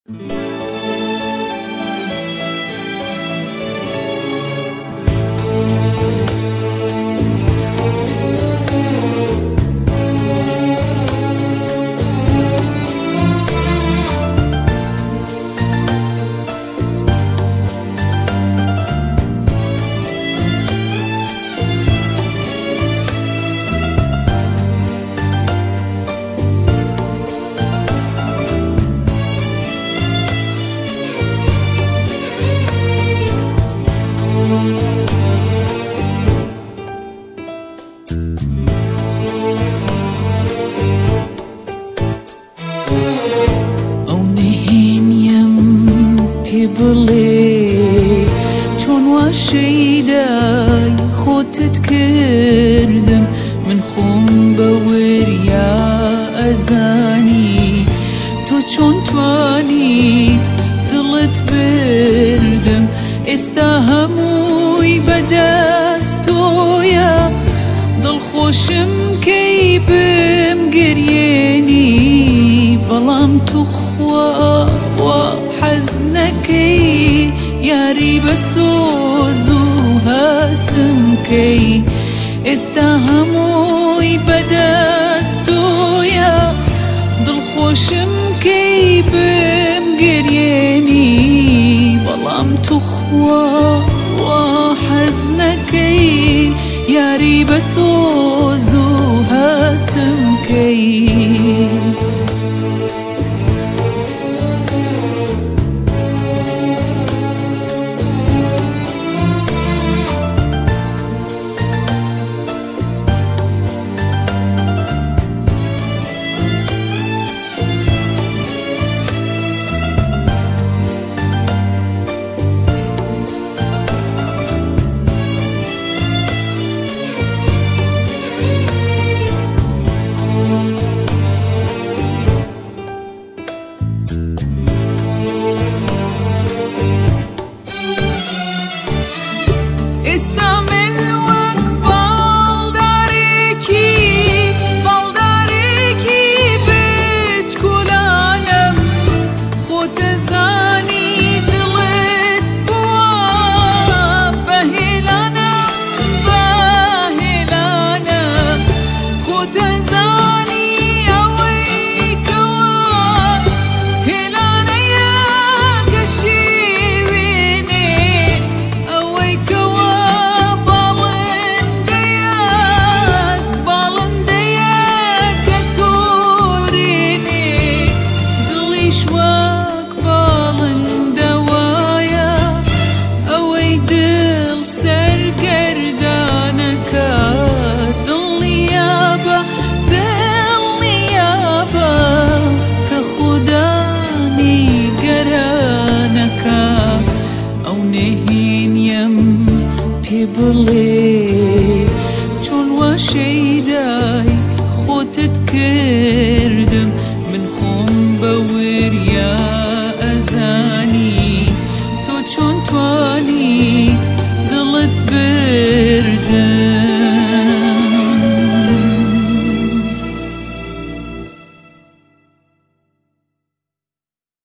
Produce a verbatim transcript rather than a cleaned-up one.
بڵێ چۆن وا شەیدای خۆتت کردم من خۆم بە وریا ئەزانی تۆ چۆن توانیت دڵت بردم ئێستا هەمووی بەدەست تۆیە دڵخۆشم کەی بمگرێنی بەڵام تو خوا حەز نەکەی یاری بە سۆز و هەستم کەی ئێستا هەمووی بەدەست تۆیە دڵخۆشم کەی بمگرێنی بەڵام تو خوا حەز نەکەی یاری بە سۆز و هەستم کەی بڵێ چۆن وا شەیدای خۆتت کردم من خۆم بە وریا ئەزانی تۆ چۆن توانیت دڵت بر